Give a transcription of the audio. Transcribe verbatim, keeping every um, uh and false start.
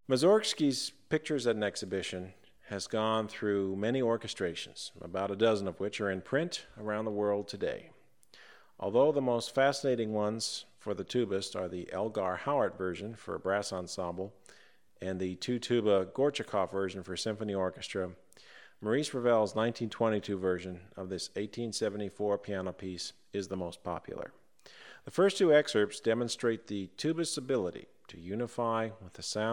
Mussorgsky's Pictures at an Exhibition has gone through many orchestrations, about a dozen of which are in print around the world today. Although the most fascinating ones for the tubist are the Elgar Howard version for a brass ensemble and the two-tuba Gorchakov version for symphony orchestra, Maurice Ravel's nineteen twenty-two version of this eighteen seventy-four piano piece is the most popular. The first two excerpts demonstrate the tubist's ability to unify with the sound